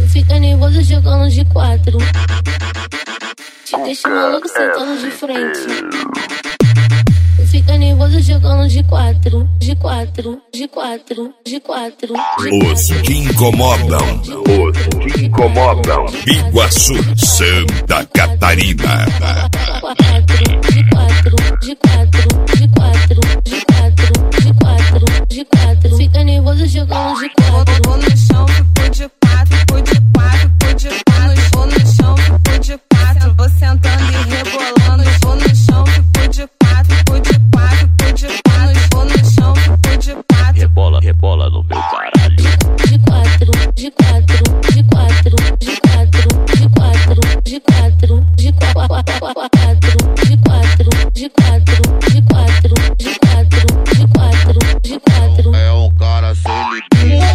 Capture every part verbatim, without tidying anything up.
Fica nervoso jogando de quatro. Te deixa maluco sentando de frente. Fica nervoso jogando de quatro, de quatro, de quatro, de quatro. Os que incomodam, os que incomodam. Iguaçu, Santa Catarina. De quatro, de quatro, de quatro, de quatro, de quatro, de quatro. Fica nervoso jogando de quatro. Vou no chão, ficou de quatro, ficou de quatro, ficou de quatro. Vou no chão, ficou de quatro. Vou sentando e rebolando. Vou no chão, ficou de quatro, ficou de quatro, ficou de quatro. Vou no chão, ficou de quatro. Rebola, rebola no meu caralho. De quatro, de quatro, de quatro, de quatro, de quatro, de quatro, de quatro, de quatro, de quatro, de quatro, de quatro, de quatro, de quatro. É um cara sem limite.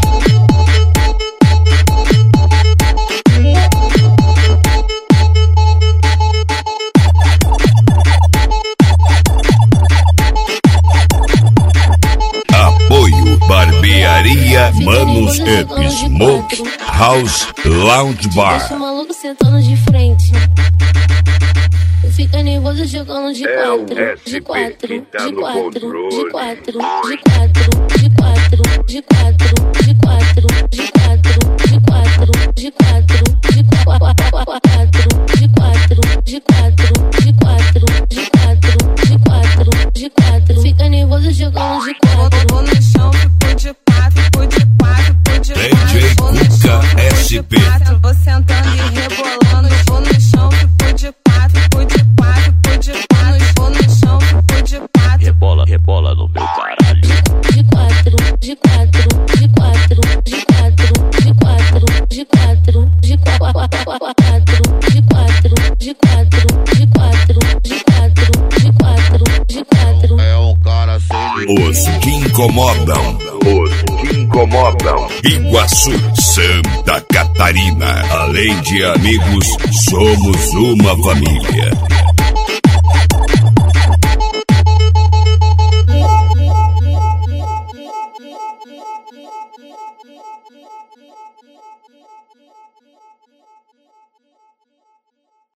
Apoio Barbearia Manos and Smoke House Lounge Bar. Deixa o maluco sentando de frente. Fica nervoso jogando de quatro, de quatro, de quatro, de quatro, de quatro, de quatro, de quatro, de quatro, de quatro, de quatro, de quatro, de quatro, de quatro, de quatro, de quatro, de quatro, de quatro, de quatro. Fica nervoso jogando de quatro. Vou no chão, ficou de quatro, ficou de quatro, ficou de quatro. D J Cuca S P. Vou sentando e rebolando. Vou no chão, ficou de quatro, ficou de quatro, ficou de quatro. Vou no chão, ficou de quatro. Rebola, rebola no meu caralho. De quatro, de quatro, de quatro, de quatro, de quatro, de quatro, de quatro, de quatro, de quatro, de quatro, de quatro, de quatro, de quatro. É um cara sem limite. Os que incomodam, os que incomodam. Iguaçu, Santa Catarina. Além de amigos, somos uma família.